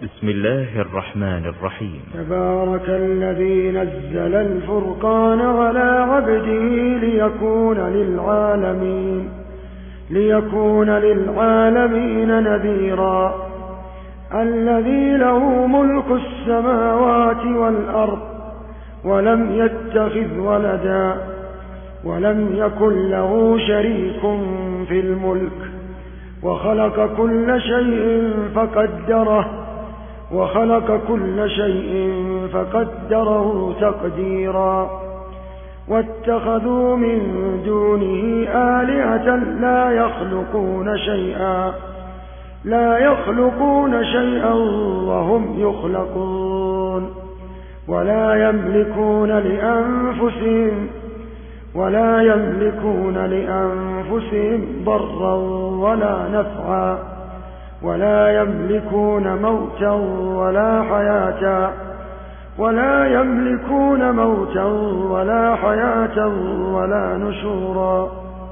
بسم الله الرحمن الرحيم. تبارك الذي نزل الفرقان على عبده ليكون للعالمين نذيرا. الذي له ملك السماوات والأرض ولم يتخذ ولدا ولم يكن له شريك في الملك وخلق كل شيء فقدره تقديرا. واتخذوا من دونه آلهة لا يخلقون شيئا وهم يخلقون ولا يملكون لأنفسهم ضرا ولا نفعا ولا يملكون موتا ولا حياة ولا نشورا.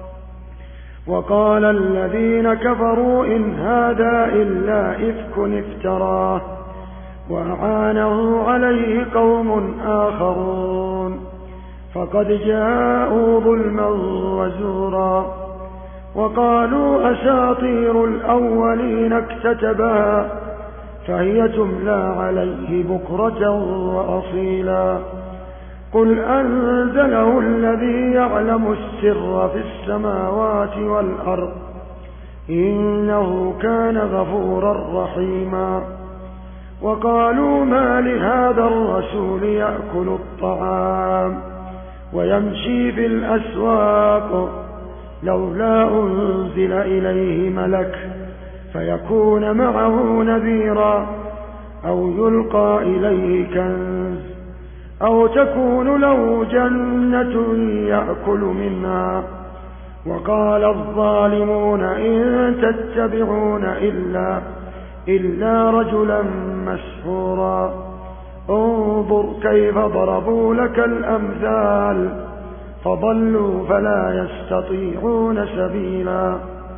وقال الذين كفروا إن هذا إلا إفك افتراه وأعانه عليه قوم آخرون فقد جاءوا ظلما وزورا. وقالوا أساطير الأولين اكتتبها فهي تملى عليه بكرة وأصيلا. قل أنزله الذي يعلم السر في السماوات والأرض إنه كان غفورا رحيما. وقالوا ما لهذا الرسول يأكل الطعام ويمشي في الأسواق لولا أنزل إليه ملك فيكون معه نذيرا أو يلقى إليه كنز أو تكون له جنة يأكل منها. وقال الظالمون إن تتبعون إلا رجلا مسحورا. انظر كيف ضربوا لك الأمثال فضلوا فلا يستطيعون سبيلا.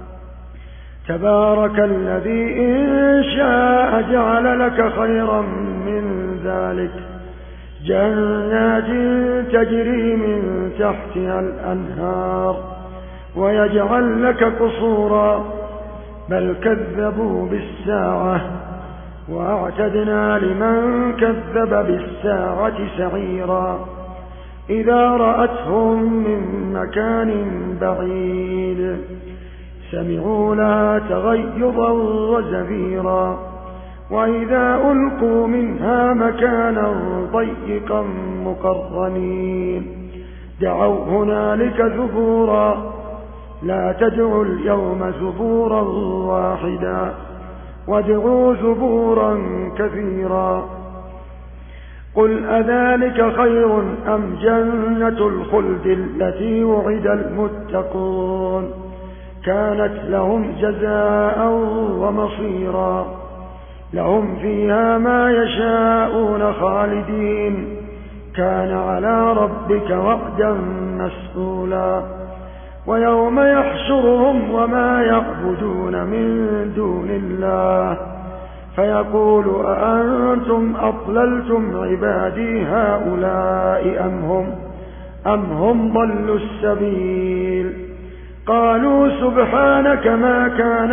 تبارك الذي إن شاء جعل لك خيرا من ذلك جنات تجري من تحتها الأنهار ويجعل لك قصورا بل كذبوا بالساعة وأعتدنا لمن كذب بالساعة سعيرا. إذا رأتهم من مكان بعيد سمعوا لها تغيظا وزفيرا وإذا ألقوا منها مكانا ضيقا مقرنين دعوا هنالك ثبورا لا تدعوا اليوم ثبورا واحدا وادعوا ثبورا كثيرا. قل أذلك خير أم جنة الخلد التي وعد المتقون كانت لهم جزاء ومصيرا لهم فيها ما يشاءون خالدين كان على ربك وعدا مسئولا. ويوم يحشرهم وما يعبدون من دون الله فيقول أأنتم أضللتم عبادي هؤلاء أم هم ضلوا السبيل. قالوا سبحانك ما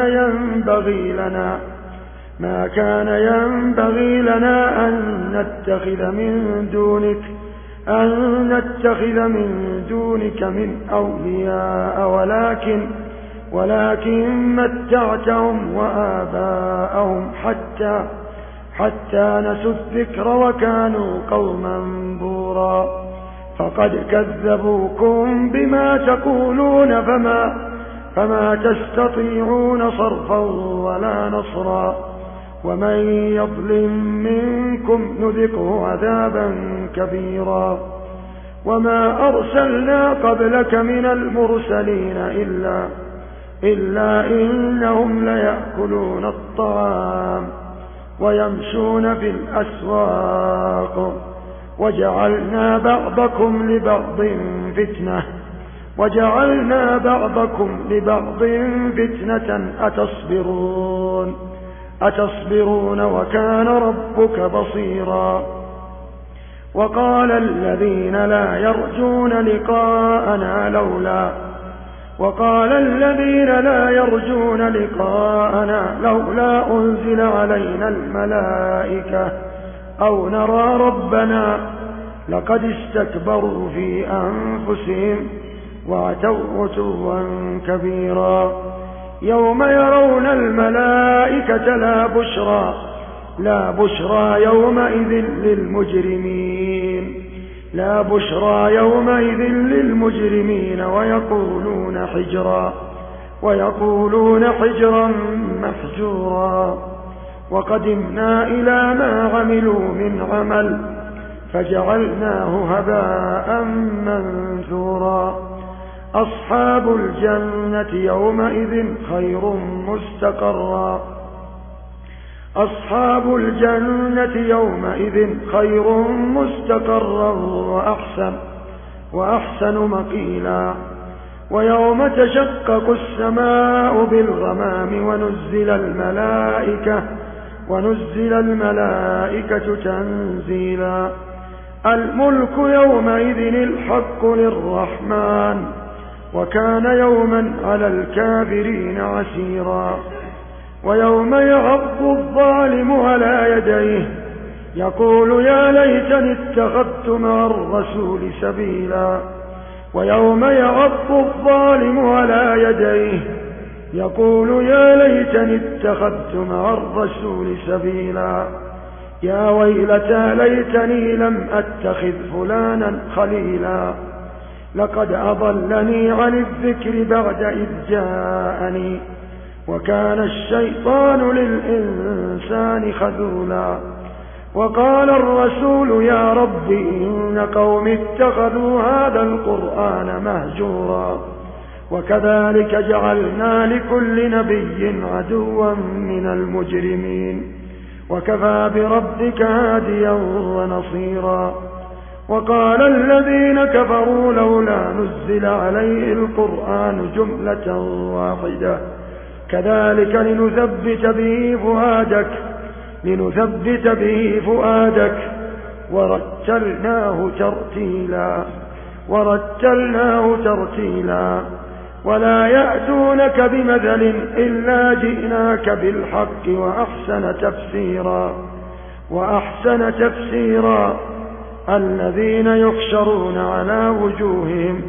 كان ينبغي لنا أن نتخذ من دونك من أولياء ولكن متعتهم وآباءهم حتى نسوا الذكر وكانوا قوما بورا. فقد كذبوكم بما تقولون فما تستطيعون صرفا ولا نصرا. ومن يظلم منكم نذقه عذابا كبيرا. وما أرسلنا قبلك من المرسلين إلا إنهم ليأكلون الطعام ويمشون في الأسواق وجعلنا بعضكم لبعض فتنة أتصبرون أتصبرون وكان ربك بصيرا وقال الذين لا يرجون لقاءنا لولا أنزل علينا الملائكة أو نرى ربنا لقد استكبروا في أنفسهم وعتوا عتوا كبيرا يوم يرون الملائكة لا بشرى يومئذ للمجرمين ويقولون حجرا محجورا وقدمنا إلى ما عملوا من عمل فجعلناه هباء منثورا أصحاب الجنة يومئذ خير مستقرا وأحسن مقيلا ويوم تشقق السماء بالغمام ونزل الملائكة تنزيلا الملك يومئذ الحق للرحمن وكان يوما على الكافرين عسيرا ويوم يعض الظالم على يديه يقول يا ليتني اتخذت مع الرسول سبيلا ويوم يعض الظالم على يديه يقول يا ليتني اتخذت مع الرسول سبيلا يا ويلتى ليتني لم أتخذ فلانا خليلا لقد أضلني عن الذكر بعد إذ جاءني وكان الشيطان للإنسان خذولا وقال الرسول يا رب إن قوم اتخذوا هذا القرآن مهجورا وكذلك جعلنا لكل نبي عدوا من المجرمين وكفى بربك هاديا ونصيرا وقال الذين كفروا لولا نزل عليه القرآن جملة واحدة كذلك لنثبت به فؤادك ورتلناه ترتيلا ولا يأتونك بمثل إلا جئناك بالحق وأحسن تفسيرا الذين يحشرون على وجوههم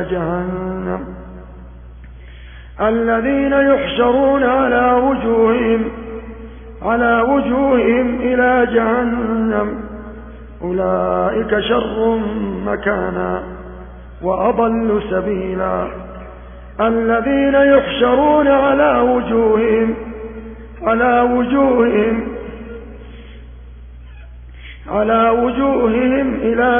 إلى جهنم أولئك شر مكانا وأضل سبيلا الذين يحشرون على وجوههم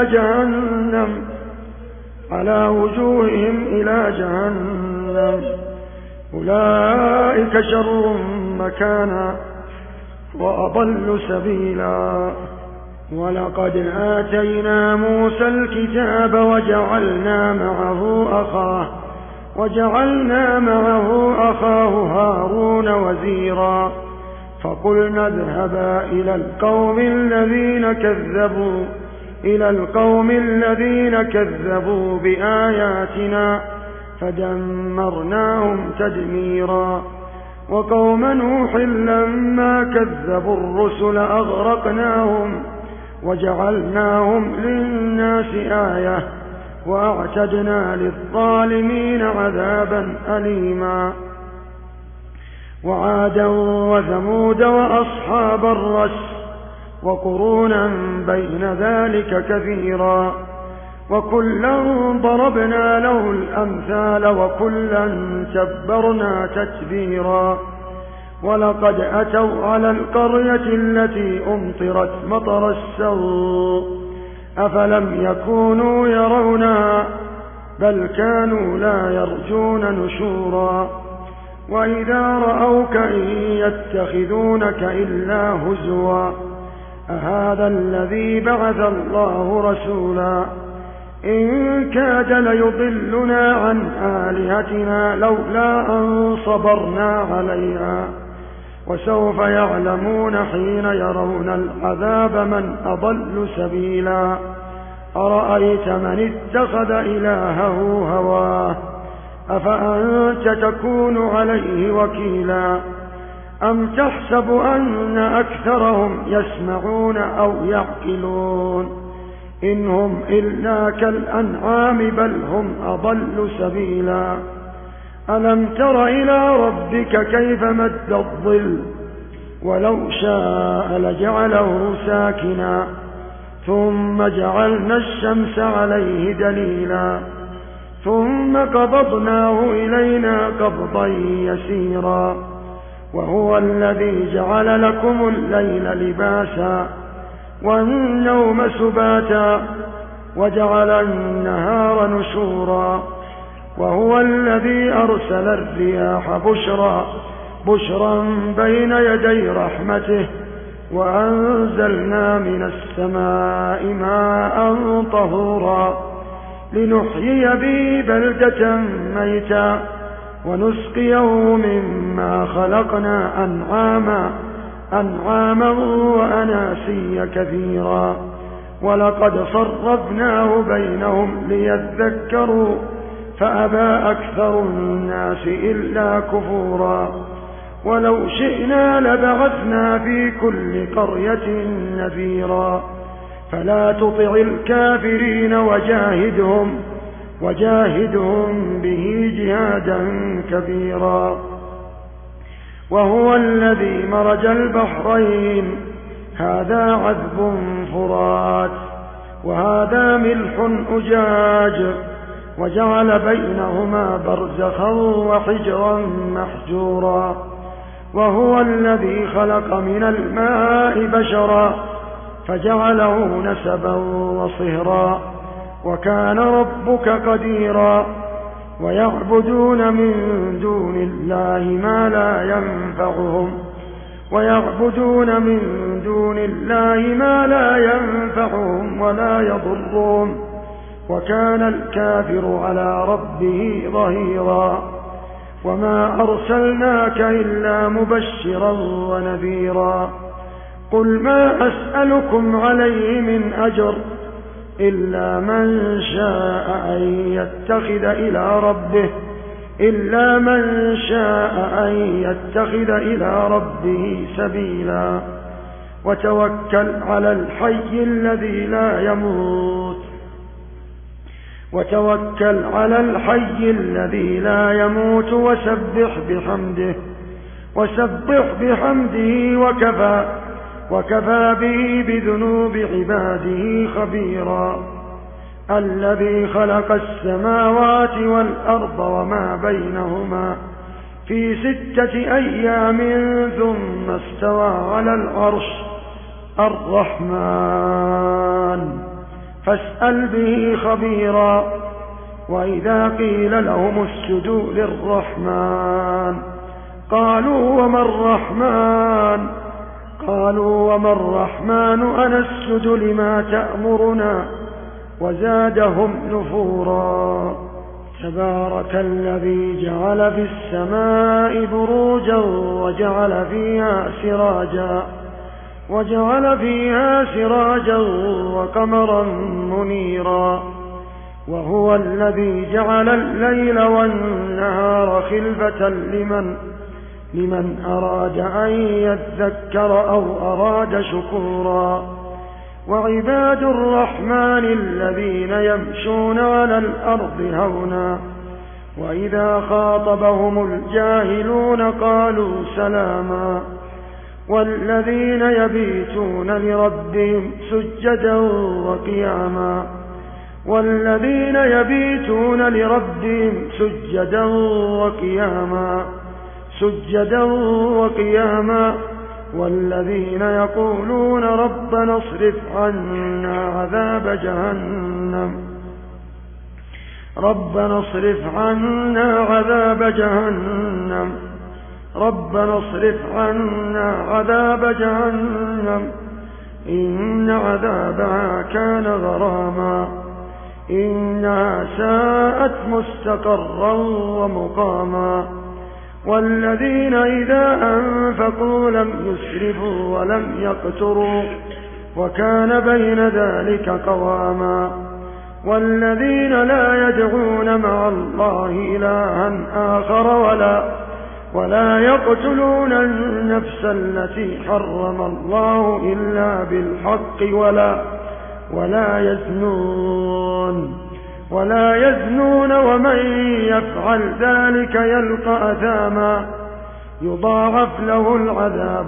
إلى جهنم أولئك شر مكانا وأضل سبيلا ولقد آتينا موسى الكتاب وجعلنا معه أخاه هارون وزيرا فقلنا اذهبا إلى القوم الذين كذبوا بآياتنا فدمرناهم تدميرا وقوم نوح لما كذبوا الرسل أغرقناهم وجعلناهم للناس آية وأعتدنا للظالمين عذابا أليما وعادا وثمود وأصحاب الرس وقرونا بين ذلك كثيرا وكلا ضربنا له الأمثال وكلا تبرنا تتبيرا ولقد أتوا على القرية التي أمطرت مطر السوء أفلم يكونوا يرونها بل كانوا لا يرجون نشورا وإذا رأوك إن يتخذونك إلا هزوا أهذا الذي بعث الله رسولا إن كاد ليضلنا عن آلهتنا لولا أن صبرنا عليها وسوف يعلمون حين يرون العذاب من أضل سبيلا أرأيت من اتخذ إلهه هواه أفأنت تكون عليه وكيلا أم تحسب أن أكثرهم يسمعون أو يعقلون إن هم إلا كالأنعام بل هم أضل سبيلا ألم تر إلى ربك كيف مد الظل ولو شاء لجعله ساكنا ثم جعلنا الشمس عليه دليلا ثم قبضناه إلينا قبضا يسيرا وهو الذي جعل لكم الليل لباسا والنوم سباتا وجعل النهار نشورا وهو الذي أرسل الرياح بشرا بين يدي رحمته وأنزلنا من السماء ماء طهورا لنحيي به بلدة ميتا ونسقيه مما خلقنا أنعاما وأناسيا كثيرا ولقد صرفناه بينهم ليذكروا فأبى أكثر الناس إلا كفورا ولو شئنا لبعثنا في كل قرية نذيرا فلا تطع الكافرين وجاهدهم به جهادا كبيرا وهو الذي مرج البحرين هذا عذب فرات وهذا ملح أجاج وجعل بينهما برزخا وحجرا محجورا وهو الذي خلق من الماء بشرا فجعله نسبا وصهرا وكان ربك قديرا ويعبدون من دون الله ما لا ينفعهم ولا يضرهم وكان الكافر على ربه ظهيرا وما أرسلناك إلا مبشرا ونذيرا قل ما أسألكم عليه من أجر إلا من شاء أن يتخذ إلى ربه سبيلا وتوكل على الحي الذي لا يموت وسبح بحمده وكفى به بذنوب عباده خبيرا الذي خلق السماوات والأرض وما بينهما في 6 أيام ثم استوى على العرش الرحمن فاسأل به خبيرا وإذا قيل لهم اسجدوا للرحمن قالوا وما الرحمن أنسجد لما تأمرنا وزادهم نفورا تبارك الذي جعل في السماء بروجا وجعل فيها سراجا وقمرا منيرا وهو الذي جعل الليل والنهار خلفة لمن أراد أن يذكر أو أراد شكورا وعباد الرحمن الذين يمشون على الأرض هونا وإذا خاطبهم الجاهلون قالوا سلاما والذين يبيتون لربهم سجدا وقياما والذين يقولون ربنا اصرف عنا عذاب جهنم إن عذابها كان غراما إنها ساءت مستقرا ومقاما والذين إذا أنفقوا لم يسرفوا ولم يقتروا وكان بين ذلك قواما والذين لا يدعون مع الله إلها آخر ولا يقتلون النفس التي حرم الله إلا بالحق ولا يزنون ومن يفعل ذلك يلقى أثاما يضاعف له العذاب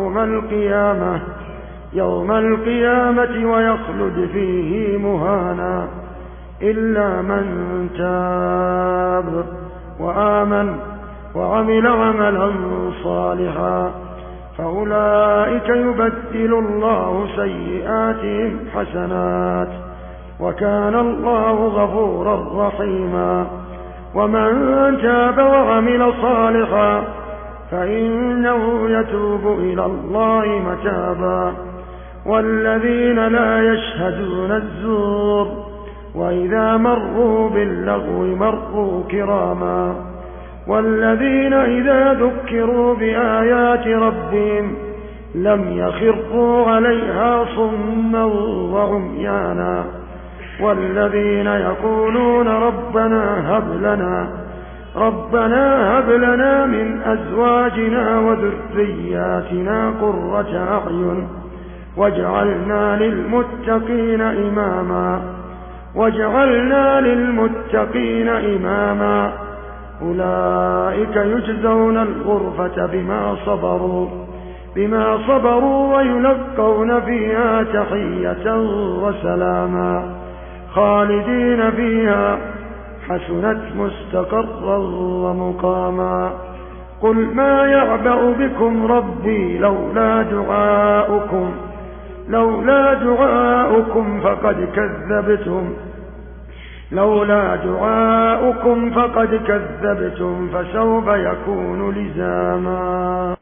يوم القيامة ويخلد فيه مهانا إلا من تاب وآمن وعمل عملا صالحا فأولئك يبدل الله سيئاتهم حسنات وكان الله غفورا رحيما ومن تاب وعمل صالحا فإنه يتوب إلى الله متابا والذين لا يشهدون الزور وإذا مروا باللغو مروا كراما والذين إذا ذكروا بآيات ربهم لم يخروا عليها صما وعميانا والذين يقولون ربنا هب لنا من أزواجنا وذرياتنا قرة أعين واجعلنا للمتقين إماما أولئك يجزون الغرفة بما صبروا ويلقون فيها تحية وسلاما خالدين فيها حسنت مستقرا ومقاما قل ما يعبأ بكم ربي لولا دعاؤكم فقد كذبتم فسوف يكون لزاما